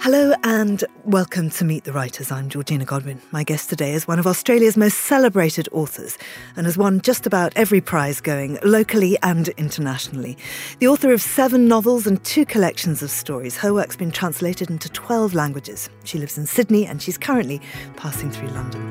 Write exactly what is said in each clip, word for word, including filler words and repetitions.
Hello and welcome to Meet the Writers. I'm Georgina Godwin. My guest today is one of Australia's most celebrated authors and has won just about every prize going, locally and internationally. The author of seven novels and two collections of stories. Her work's been translated into twelve languages. She lives in Sydney and she's currently passing through London.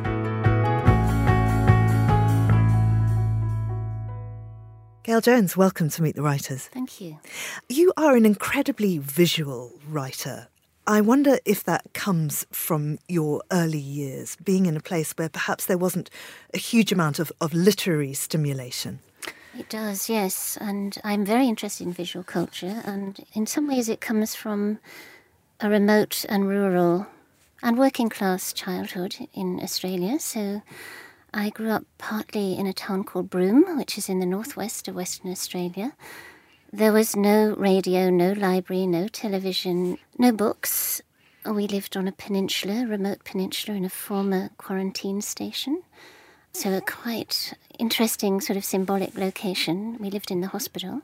Gail Jones, welcome to Meet the Writers. Thank you. You are an incredibly visual writer. I wonder if that comes from your early years, being in a place where perhaps there wasn't a huge amount of, of literary stimulation. It does, yes. And I'm very interested in visual culture. And in some ways it comes from a remote and rural and working class childhood in Australia. So I grew up partly in a town called Broome, which is in the northwest of Western Australia. There was no radio, no library, no television, no books. We lived on a peninsula, a remote peninsula in a former quarantine station. So a quite interesting sort of symbolic location. We lived in the hospital.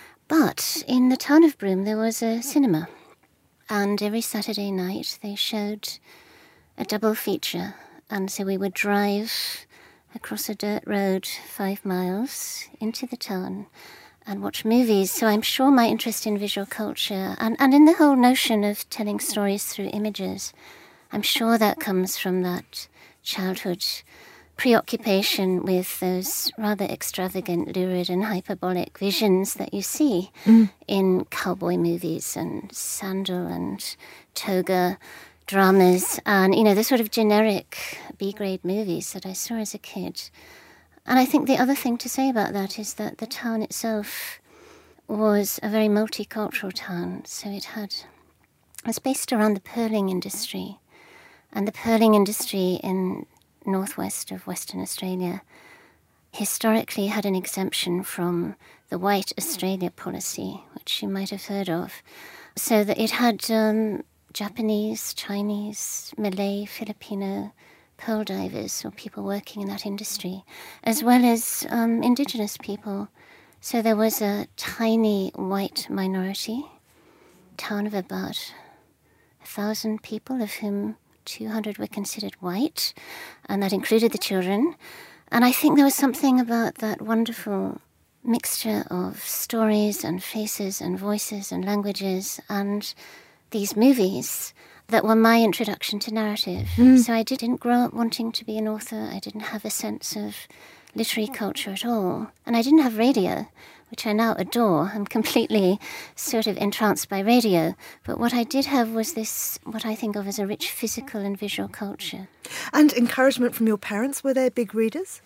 But in the town of Broome there was a cinema. And every Saturday night they showed a double feature. And so we would drive across a dirt road five miles into the town and watch movies. So I'm sure my interest in visual culture and, and in the whole notion of telling stories through images, I'm sure that comes from that childhood preoccupation with those rather extravagant, lurid and hyperbolic visions that you see mm. in cowboy movies and sandal and toga dramas and, you know, the sort of generic B-grade movies that I saw as a kid. And I think the other thing to say about that is that the town itself was a very multicultural town. So it had, it was based around the pearling industry. And the pearling industry in northwest of Western Australia historically had an exemption from the White Australia policy, which you might have heard of. So that it had um, Japanese, Chinese, Malay, Filipino pearl divers or people working in that industry, as well as um, indigenous people. So there was a tiny white minority, town of about a thousand people, of whom two hundred were considered white, and that included the children. And I think there was something about that wonderful mixture of stories and faces and voices and languages and these movies that were my introduction to narrative. Mm. So I didn't grow up wanting to be an author. I didn't have a sense of literary culture at all. And I didn't have radio, which I now adore. I'm completely sort of entranced by radio. But what I did have was this, what I think of as a rich physical and visual culture. And encouragement from your parents? Were they big readers?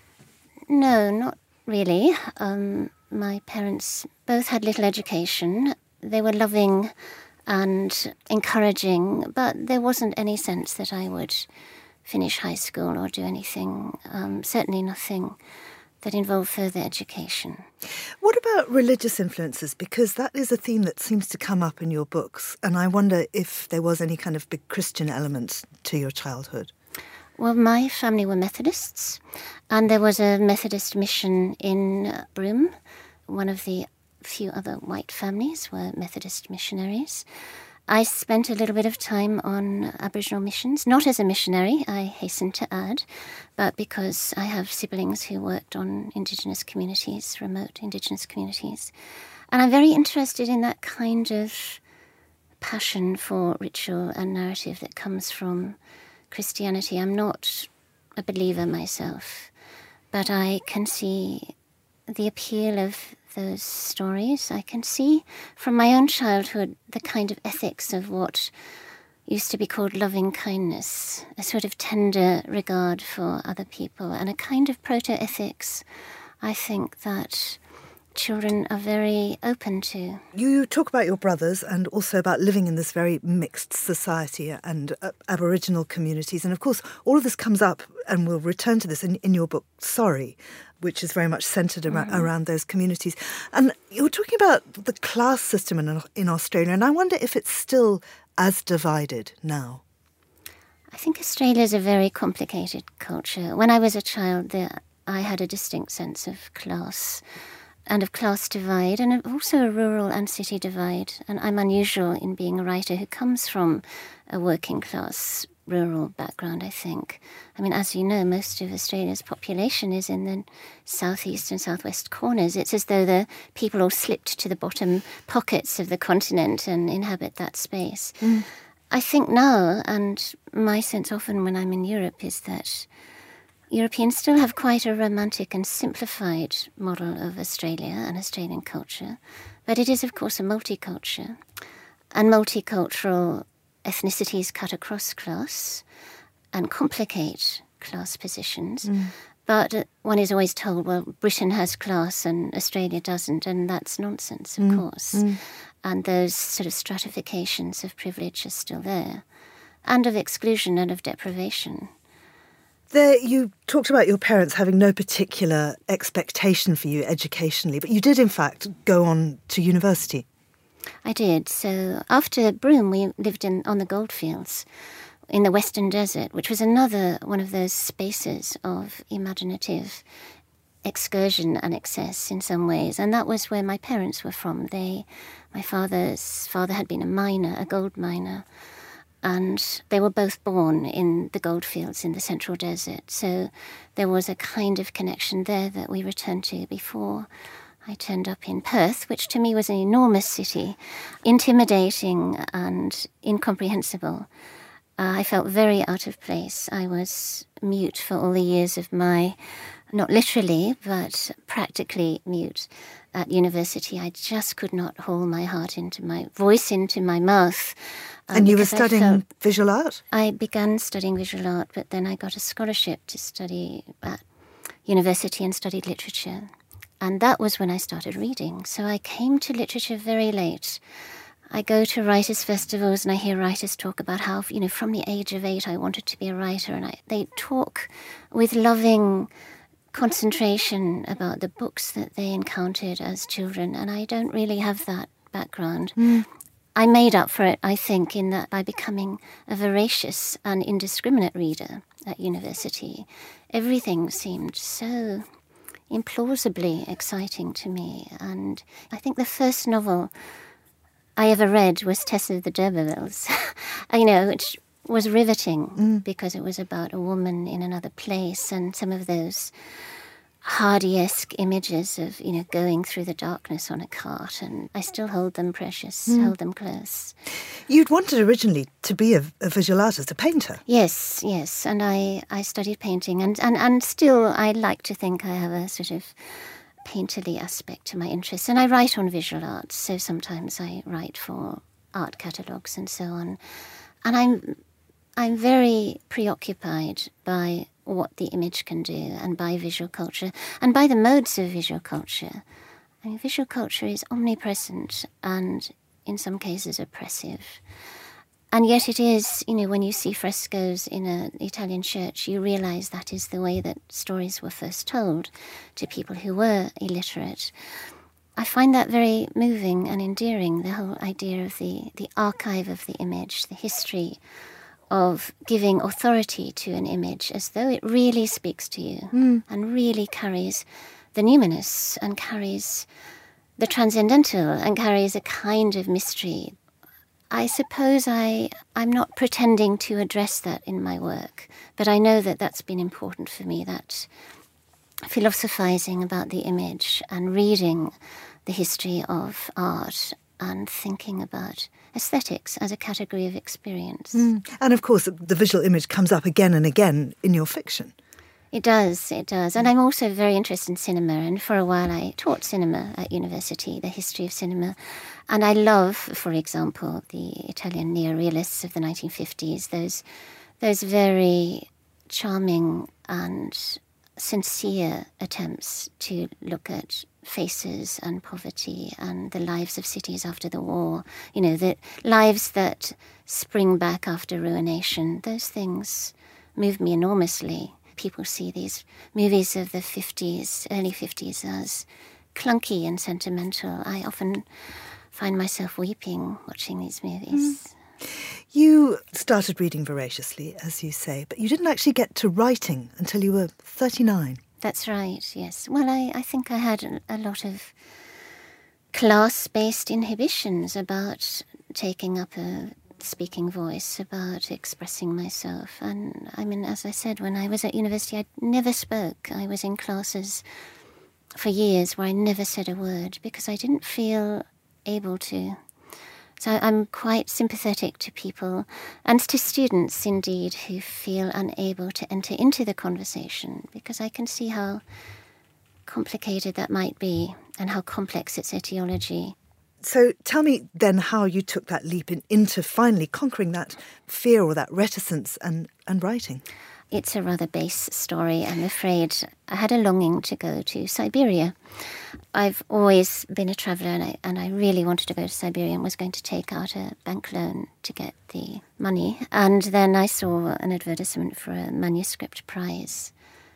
No, not really. Um, my parents both had little education. They were loving and encouraging, but there wasn't any sense that I would finish high school or do anything, um, certainly nothing that involved further education. What about religious influences? Because that is a theme that seems to come up in your books, and I wonder if there was any kind of big Christian element to your childhood. Well, my family were Methodists, and there was a Methodist mission in Broome. One of the few other white families were Methodist missionaries. I spent a little bit of time on Aboriginal missions, not as a missionary, I hasten to add, but because I have siblings who worked on Indigenous communities, remote Indigenous communities. And I'm very interested in that kind of passion for ritual and narrative that comes from Christianity. I'm not a believer myself, but I can see the appeal of those stories. I can see from my own childhood the kind of ethics of what used to be called loving kindness, a sort of tender regard for other people, and a kind of proto-ethics, I think, that children are very open to. You talk about your brothers and also about living in this very mixed society and uh, Aboriginal communities. And of course, all of this comes up, and we'll return to this in, in your book, Sorry, which is very much centred around, mm-hmm. around those communities. And you were talking about the class system in, in Australia, and I wonder if it's still as divided now. I think Australia is a very complicated culture. When I was a child, there, I had a distinct sense of class. and of class divide, and also a rural and city divide. And I'm unusual in being a writer who comes from a working class rural background, I think. I mean, as you know, most of Australia's population is in the southeast and southwest corners. It's as though the people all slipped to the bottom pockets of the continent and inhabit that space. Mm. I think now, and my sense often when I'm in Europe, is that Europeans still have quite a romantic and simplified model of Australia and Australian culture, but it is, of course, a multiculture. And multicultural ethnicities cut across class and complicate class positions. Mm. But one is always told, well, Britain has class and Australia doesn't, and that's nonsense, of mm. course. Mm. And those sort of stratifications of privilege are still there, and of exclusion and of deprivation. There, you talked about your parents having no particular expectation for you educationally, but you did, in fact, go on to university. I did. So after Broome, we lived in on the goldfields in the Western Desert, which was another one of those spaces of imaginative excursion and excess in some ways. And that was where my parents were from. They, my father's father had been a miner, a gold miner, and they were both born in the goldfields in the Central Desert. So there was a kind of connection there that we returned to before I turned up in Perth, which to me was an enormous city, intimidating and incomprehensible. Uh, I felt very out of place. I was mute for all the years of my, not literally, but practically mute at university. I just could not haul my heart into my voice into my mouth. Um, and you were studying felt, visual art? I began studying visual art, but then I got a scholarship to study at university and studied literature. And that was when I started reading. So I came to literature very late. I go to writers' festivals and I hear writers talk about how, you know, from the age of eight I wanted to be a writer. And I, they talk with loving concentration about the books that they encountered as children. And I don't really have that background. Mm. I made up for it, I think, in that by becoming a voracious and indiscriminate reader at university, everything seemed so implausibly exciting to me. And I think the first novel I ever read was Tessa of the D'Urbervilles, you know, which was riveting mm. because it was about a woman in another place, and some of those Hardy-esque images of, you know, going through the darkness on a cart, and I still hold them precious, mm. hold them close. You'd wanted originally to be a, a visual artist, a painter. Yes, yes, and I, I studied painting, and, and, and still I like to think I have a sort of painterly aspect to my interests, and I write on visual arts, so sometimes I write for art catalogues and so on, and I'm I'm very preoccupied by what the image can do and by visual culture and by the modes of visual culture. I mean, visual culture is omnipresent and in some cases oppressive. And yet it is, you know, when you see frescoes in an Italian church, you realise that is the way that stories were first told to people who were illiterate. I find that very moving and endearing, the whole idea of the, the archive of the image, the history of giving authority to an image as though it really speaks to you mm. and really carries the numinous and carries the transcendental and carries a kind of mystery. I suppose I, I'm not pretending to address that in my work, but I know that that's been important for me, that philosophizing about the image and reading the history of art and thinking about aesthetics as a category of experience. Mm. And of course, the visual image comes up again and again in your fiction. It does, it does. And I'm also very interested in cinema, and for a while I taught cinema at university, the history of cinema. And I love, for example, the Italian neorealists of the nineteen fifties, those, those very charming and sincere attempts to look at faces and poverty and the lives of cities after the war, you know, the lives that spring back after ruination. Those things move me enormously. People see these movies of the fifties, early fifties, as clunky and sentimental. I often find myself weeping watching these movies. Mm. You started reading voraciously, as you say, but you didn't actually get to writing until you were thirty-nine. That's right, yes. Well, I, I think I had a, a lot of class-based inhibitions about taking up a speaking voice, about expressing myself. And I mean, as I said, when I was at university, I never spoke. I was in classes for years where I never said a word because I didn't feel able to. So I'm quite sympathetic to people, and to students indeed, who feel unable to enter into the conversation, because I can see how complicated that might be and how complex its etiology. So tell me then how you took that leap in, into finally conquering that fear or that reticence and, and writing. It's a rather base story, I'm afraid. I had a longing to go to Siberia. I've always been a traveller, and I, and I really wanted to go to Siberia and was going to take out a bank loan to get the money. And then I saw an advertisement for a manuscript prize.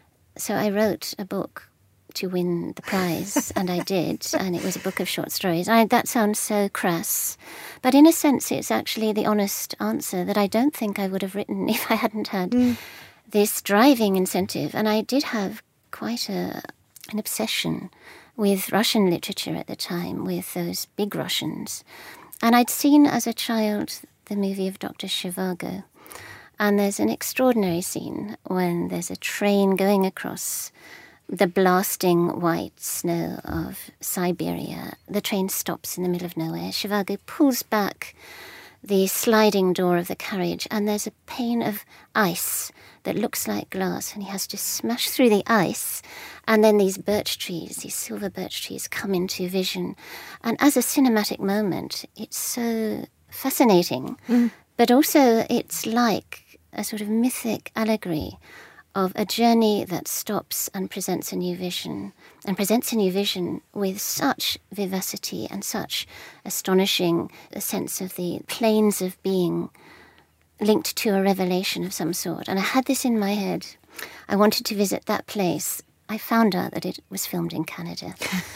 So I wrote a book to win the prize, and I did, and it was a book of short stories. I, that sounds so crass, but in a sense it's actually the honest answer that I don't think I would have written if I hadn't had mm. this driving incentive. And I did have quite a an obsession with Russian literature at the time, with those big Russians. And I'd seen as a child the movie of Doctor Zhivago, and there's an extraordinary scene when there's a train going across the blasting white snow of Siberia. The train stops in the middle of nowhere. Zhivago pulls back the sliding door of the carriage, and there's a pane of ice that looks like glass, and he has to smash through the ice, and then these birch trees, these silver birch trees, come into vision. And as a cinematic moment, it's so fascinating, mm. but also it's like a sort of mythic allegory of a journey that stops and presents a new vision, and presents a new vision with such vivacity and such astonishing a sense of the planes of being linked to a revelation of some sort. And I had this in my head. I wanted to visit that place. I found out that it was filmed in Canada,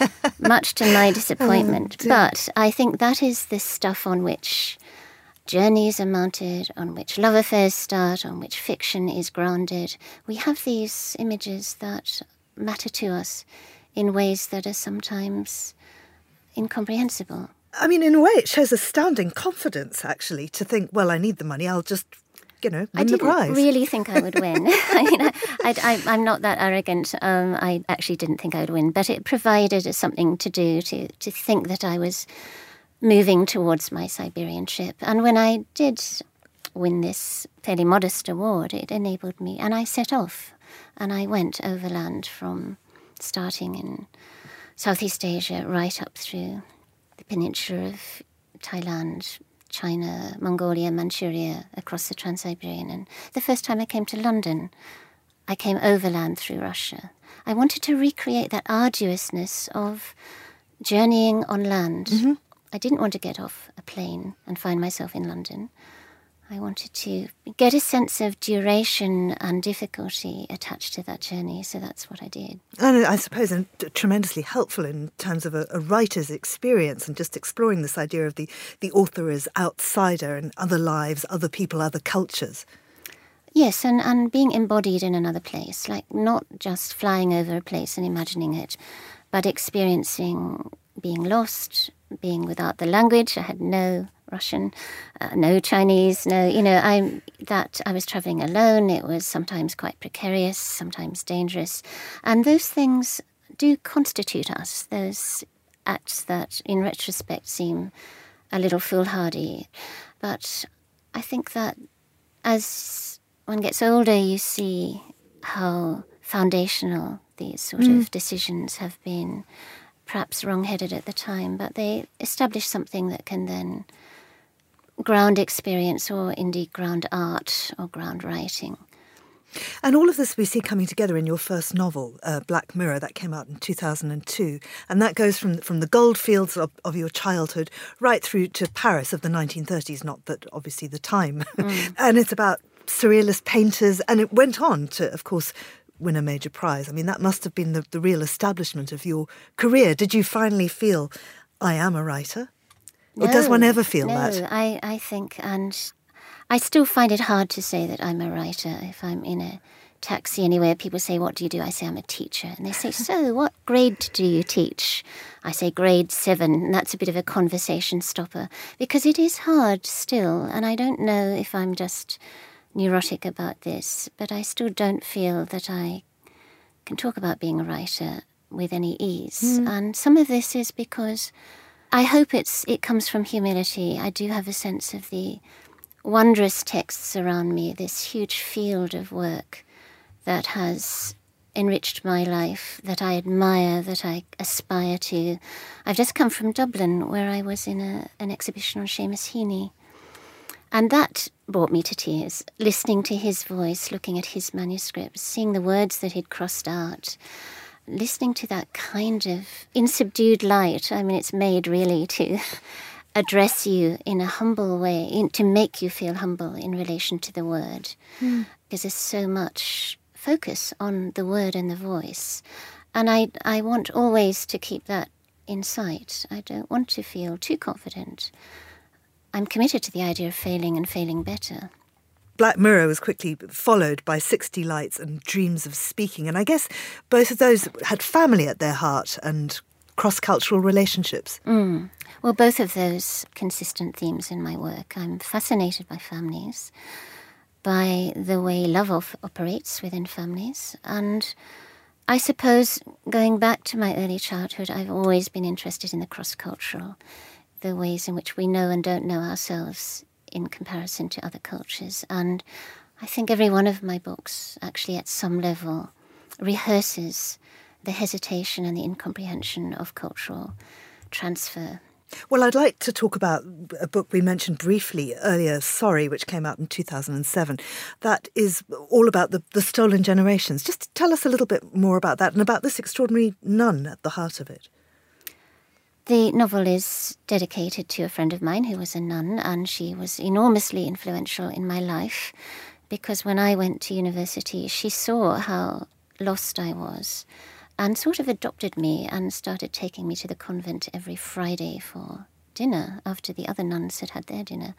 much to my disappointment. Oh, but I think that is the stuff on which journeys are mounted, on which love affairs start, on which fiction is grounded. We have these images that matter to us in ways that are sometimes incomprehensible. I mean, in a way, it shows astounding confidence, actually, to think, well, I need the money, I'll just, you know, win the prize. I didn't really think I would win. I mean, I, I, I'm not that arrogant. Um, I actually didn't think I would win, but it provided something to do, to, to think that I was moving towards my Siberian trip. And when I did win this fairly modest award, it enabled me, and I set off, and I went overland from starting in Southeast Asia right up through the peninsula of Thailand, China, Mongolia, Manchuria, across the Trans-Siberian. And the first time I came to London, I came overland through Russia. I wanted to recreate that arduousness of journeying on land. Mm-hmm. I didn't want to get off a plane and find myself in London. I wanted to get a sense of duration and difficulty attached to that journey, so that's what I did. And I suppose and tremendously helpful in terms of a, a writer's experience and just exploring this idea of the, the author as outsider and other lives, other people, other cultures. Yes, and, and being embodied in another place, like not just flying over a place and imagining it, but experiencing being lost, being without the language. I had no Russian, uh, no Chinese, no, you know, I'm that I was travelling alone. It was sometimes quite precarious, sometimes dangerous. And those things do constitute us, those acts that in retrospect seem a little foolhardy. But I think that as one gets older, you see how foundational these sort mm. of decisions have been, perhaps wrong-headed at the time, but they establish something that can then ground experience, or indeed ground art or ground writing. And all of this we see coming together in your first novel, uh, Black Mirror, that came out in two thousand two. And that goes from from the goldfields of, of your childhood right through to Paris of the nineteen thirties, not that obviously the time. Mm. And it's about surrealist painters, and it went on to, of course, win a major prize. I mean, that must have been the, the real establishment of your career. Did you finally feel, I am a writer? Or no, does one ever feel no, that? No, I, I think, and I still find it hard to say that I'm a writer if I'm in a taxi anywhere, people say, what do you do? I say, I'm a teacher. And they say, so what grade do you teach? I say, grade seven. And that's a bit of a conversation stopper because it is hard still. And I don't know if I'm just neurotic about this, but I still don't feel that I can talk about being a writer with any ease. Mm. And some of this is because I hope it's it comes from humility. I do have a sense of the wondrous texts around me, this huge field of work that has enriched my life, that I admire, that I aspire to. I've just come from Dublin, where I was in a, an exhibition on Seamus Heaney. And that brought me to tears, listening to his voice, looking at his manuscripts, seeing the words that he'd crossed out, listening to that kind of in subdued light. I mean, it's made really to address you in a humble way, in, to make you feel humble in relation to the word. Mm. Because there's so much focus on the word and the voice. And I, I want always to keep that in sight. I don't want to feel too confident. I'm committed to the idea of failing and failing better. Black Mirror was quickly followed by sixty Lights and Dreams of Speaking. And I guess both of those had family at their heart and cross-cultural relationships. Mm. Well, both of those consistent themes in my work. I'm fascinated by families, by the way love of operates within families. And I suppose, going back to my early childhood, I've always been interested in the cross-cultural, the ways in which we know and don't know ourselves in comparison to other cultures. And I think every one of my books actually at some level rehearses the hesitation and the incomprehension of cultural transfer. Well, I'd like to talk about a book we mentioned briefly earlier, Sorry, which came out in two thousand seven. That is all about the, the stolen generations. Just tell us a little bit more about that and about this extraordinary nun at the heart of it. The novel is dedicated to a friend of mine who was a nun, and she was enormously influential in my life because when I went to university, she saw how lost I was and sort of adopted me and started taking me to the convent every Friday for dinner after the other nuns had had their dinner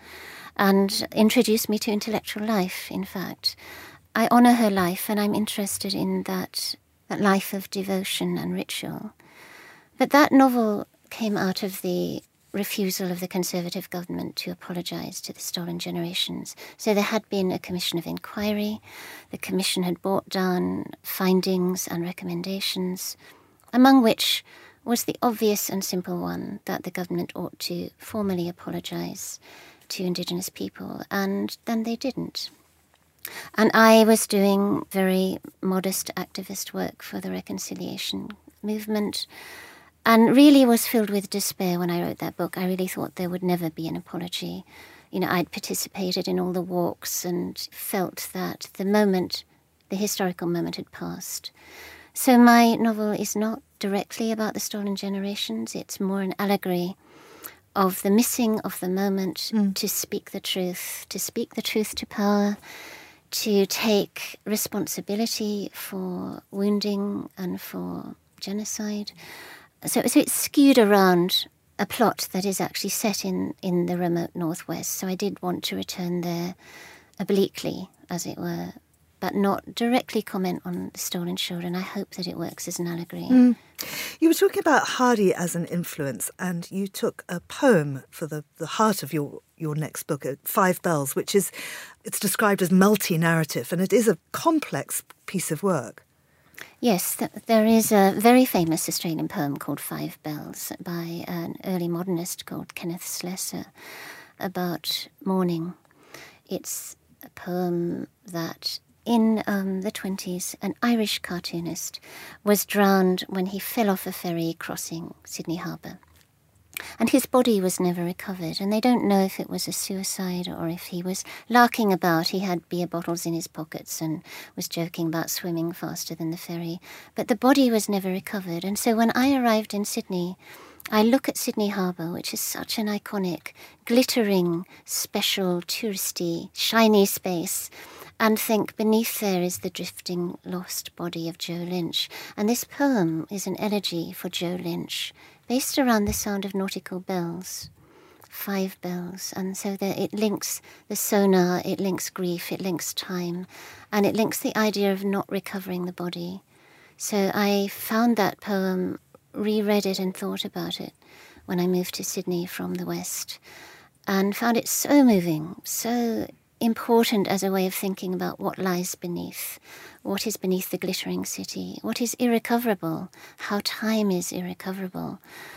and introduced me to intellectual life, in fact. I honour her life and I'm interested in that, that life of devotion and ritual. But that novel came out of the refusal of the Conservative government to apologise to the stolen generations. So there had been a commission of inquiry. The commission had brought down findings and recommendations, among which was the obvious and simple one that the government ought to formally apologise to Indigenous people, and then they didn't. And I was doing very modest activist work for the reconciliation movement, and really was filled with despair when I wrote that book. I really thought there would never be an apology. You know, I'd participated in all the walks and felt that the moment, the historical moment had passed. So my novel is not directly about the stolen generations. It's more an allegory of the missing of the moment mm. to speak the truth, to speak the truth to power, to take responsibility for wounding and for genocide. So, so it's skewed around a plot that is actually set in, in the remote northwest. So I did want to return there obliquely, as it were, but not directly comment on the stolen children. I hope that it works as an allegory. Mm. You were talking about Hardy as an influence, and you took a poem for the, the heart of your, your next book, Five Bells, which is, it's described as multi-narrative, and it is a complex piece of work. Yes, th- there is a very famous Australian poem called Five Bells by an early modernist called Kenneth Slessor about mourning. It's a poem that in um, the twenties, an Irish cartoonist was drowned when he fell off a ferry crossing Sydney Harbour. And his body was never recovered, and they don't know if it was a suicide or if he was larking about. He had beer bottles in his pockets and was joking about swimming faster than the ferry. But the body was never recovered. And so when I arrived in Sydney, I look at Sydney Harbour, which is such an iconic, glittering, special, touristy, shiny space, and think beneath there is the drifting, lost body of Joe Lynch. And this poem is an elegy for Joe Lynch, based around the sound of nautical bells. five bells. And so that it links the sonar, it links grief, it links time, and it links the idea of not recovering the body. So I found that poem, reread it and thought about it when I moved to Sydney from the West, and found it so moving, so important as a way of thinking about what lies beneath, what is beneath the glittering city, what is irrecoverable, how time is irrecoverable.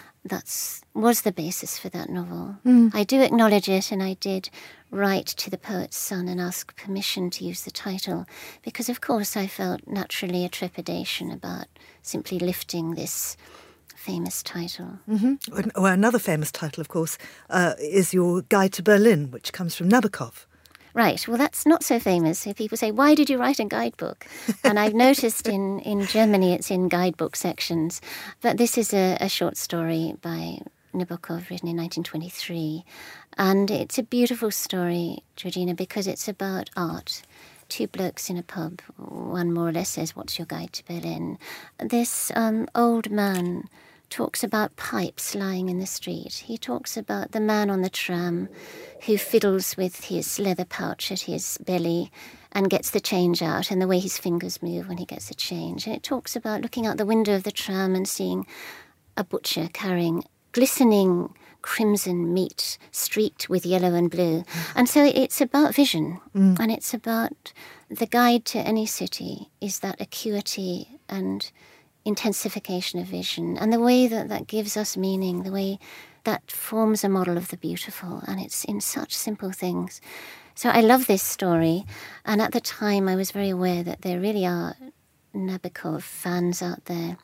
That was the basis for that novel. Mm. I do acknowledge it, and I did write to the poet's son and ask permission to use the title, because of course I felt naturally a trepidation about simply lifting this famous title. Mm-hmm. Well, another famous title, of course, uh, is your Guide to Berlin, which comes from Nabokov. Right. Well, that's not so famous. So people say, why did you write a guidebook? And I've noticed in, in Germany it's in guidebook sections. But this is a, a short story by Nabokov written in nineteen twenty-three. And it's a beautiful story, Georgina, because it's about art. Two blokes in a pub. One more or less says, what's your guide to Berlin? This um, old man talks about pipes lying in the street. He talks about the man on the tram who fiddles with his leather pouch at his belly and gets the change out, and the way his fingers move when he gets the change. And it talks about looking out the window of the tram and seeing a butcher carrying glistening crimson meat streaked with yellow and blue. Mm. And so it's about vision, mm. and it's about the guide to any city is that acuity and intensification of vision, and the way that that gives us meaning, the way that forms a model of the beautiful, and it's in such simple things. So I love this story, and at the time I was very aware that there really are Nabokov fans out there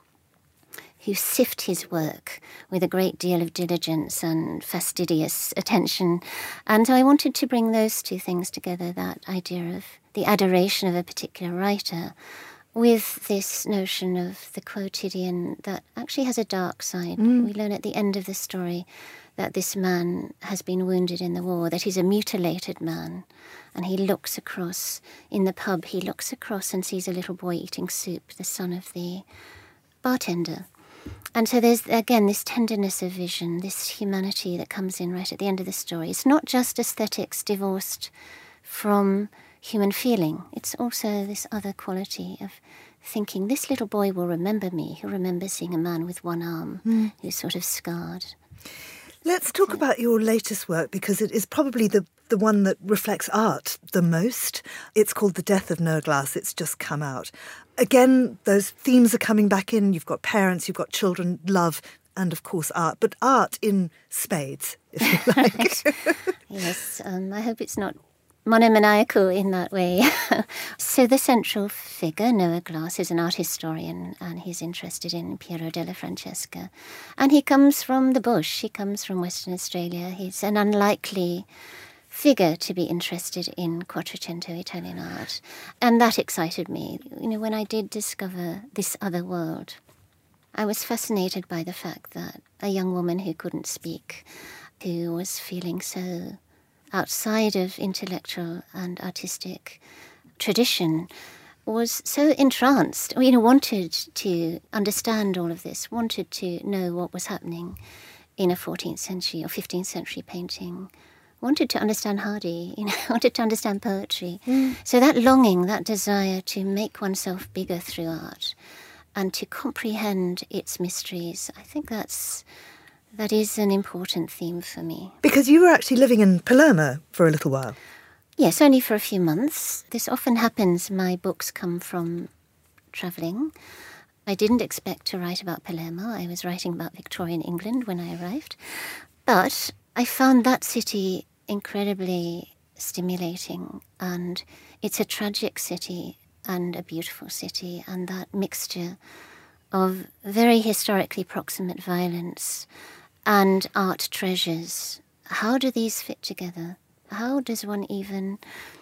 who sift his work with a great deal of diligence and fastidious attention. And so I wanted to bring those two things together, that idea of the adoration of a particular writer with this notion of the quotidian that actually has a dark side. Mm. We learn at the end of the story that this man has been wounded in the war, that he's a mutilated man. And he looks across, in the pub, he looks across and sees a little boy eating soup, the son of the bartender. And so there's, again, this tenderness of vision, this humanity that comes in right at the end of the story. It's not just aesthetics divorced from human feeling. It's also this other quality of thinking, this little boy will remember me. He'll remember seeing a man with one arm mm. who's sort of scarred. Let's talk about your latest work, because it is probably the, the one that reflects art the most. It's called The Death of Noah Glass. It's just come out. Again, those themes are coming back in. You've got parents, you've got children, love, and of course art. But art in spades, if you like. Yes, um, I hope it's not monomaniacal in that way. So the central figure, Noah Glass, is an art historian, and he's interested in Piero della Francesca. And he comes from the bush, he comes from Western Australia. He's an unlikely figure to be interested in Quattrocento Italian art. And that excited me. You know, when I did discover this other world, I was fascinated by the fact that a young woman who couldn't speak, who was feeling so outside of intellectual and artistic tradition, was so entranced, you know, wanted to understand all of this, wanted to know what was happening in a fourteenth century or fifteenth century painting, wanted to understand Hardy, you know, wanted to understand poetry. Mm. So that longing, that desire to make oneself bigger through art and to comprehend its mysteries, I think that's That is an important theme for me. Because you were actually living in Palermo for a little while. Yes, only for a few months. This often happens. My books come from travelling. I didn't expect to write about Palermo. I was writing about Victorian England when I arrived. But I found that city incredibly stimulating. And it's a tragic city and a beautiful city. And that mixture of very historically proximate violence and art treasures. How do these fit together? How does one even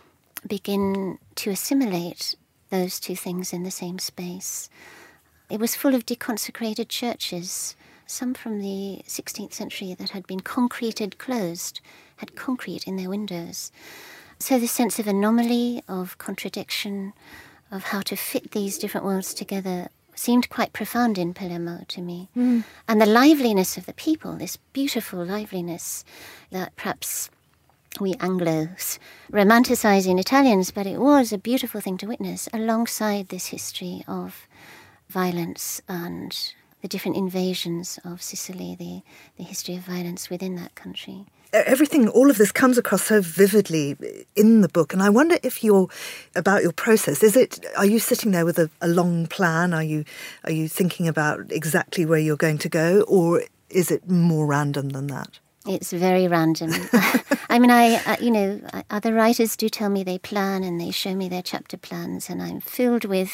begin to assimilate those two things in the same space? It was full of deconsecrated churches, some from the sixteenth century that had been concreted closed, had concrete in their windows. So the sense of anomaly, of contradiction, of how to fit these different worlds together seemed quite profound in Palermo to me. Mm. And the liveliness of the people, this beautiful liveliness that perhaps we Anglos romanticize in Italians, but it was a beautiful thing to witness alongside this history of violence and the different invasions of Sicily, the, the history of violence within that country. Everything, all of this comes across so vividly in the book, and I wonder if you're, about your process, is it, are you sitting there with a, a long plan? Are you, are you thinking about exactly where you're going to go, or is it more random than that? It's very random. I mean, I, uh, you know, other writers do tell me they plan and they show me their chapter plans, and I'm filled with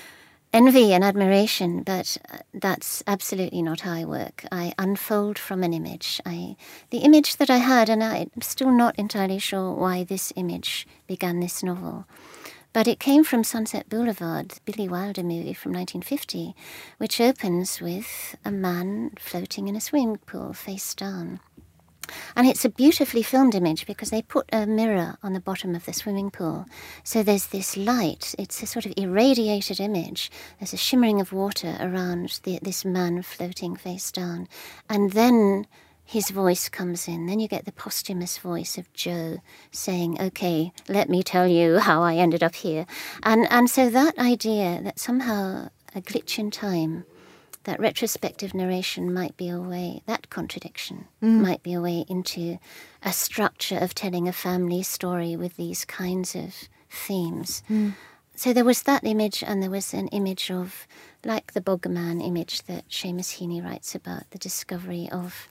envy and admiration, but that's absolutely not how I work. I unfold from an image. I, the image that I had, and I'm still not entirely sure why this image began this novel, but it came from Sunset Boulevard, the Billy Wilder movie from nineteen fifty, which opens with a man floating in a swimming pool face down. And it's a beautifully filmed image because they put a mirror on the bottom of the swimming pool. So there's this light. It's a sort of irradiated image. There's a shimmering of water around the, this man floating face down. And then his voice comes in. Then you get the posthumous voice of Joe saying, okay, let me tell you how I ended up here. And, and so that idea that somehow a glitch in time, that retrospective narration might be a way, that contradiction mm. might be a way into a structure of telling a family story with these kinds of themes. Mm. So there was that image, and there was an image of, like the Boggerman image that Seamus Heaney writes about, the discovery of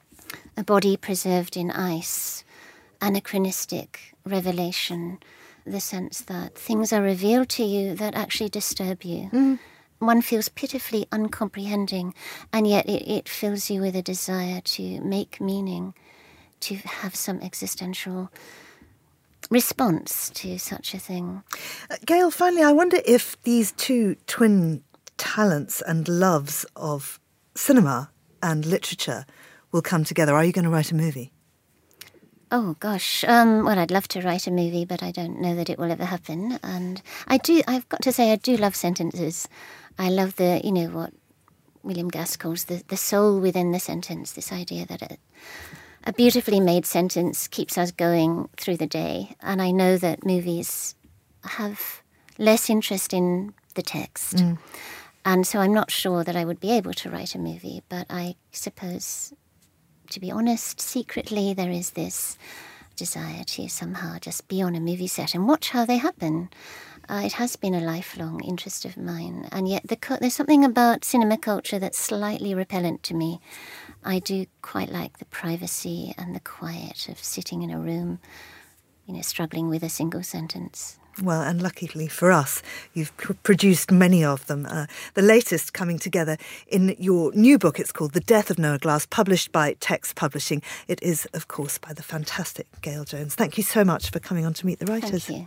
a body preserved in ice, anachronistic revelation, the sense that things are revealed to you that actually disturb you. Mm. One feels pitifully uncomprehending, and yet it, it fills you with a desire to make meaning, to have some existential response to such a thing. Uh, Gail, finally, I wonder if these two twin talents and loves of cinema and literature will come together. Are you going to write a movie? Oh, gosh. Um, well, I'd love to write a movie, but I don't know that it will ever happen. And I do, I've got to say, I do love sentences. I love the, you know, what William Gass calls the, the soul within the sentence, this idea that a, a beautifully made sentence keeps us going through the day. And I know that movies have less interest in the text. Mm. And so I'm not sure that I would be able to write a movie, but I suppose, to be honest, secretly there is this desire to somehow just be on a movie set and watch how they happen. Uh, it has been a lifelong interest of mine, and yet the co- there's something about cinema culture that's slightly repellent to me. I do quite like the privacy and the quiet of sitting in a room, you know, struggling with a single sentence. Well, and luckily for us, you've pr- produced many of them. Uh, the latest coming together in your new book, it's called The Death of Noah Glass, published by Text Publishing. It is, of course, by the fantastic Gail Jones. Thank you so much for coming on to Meet the Writers. Thank you.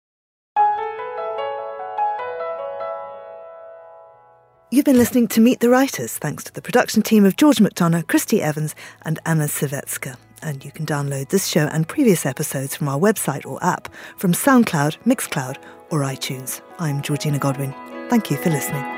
You've been listening to Meet the Writers, thanks to the production team of George McDonough, Christy Evans and Anna Svetska. And you can download this show and previous episodes from our website or app from SoundCloud, Mixcloud or iTunes. I'm Georgina Godwin. Thank you for listening.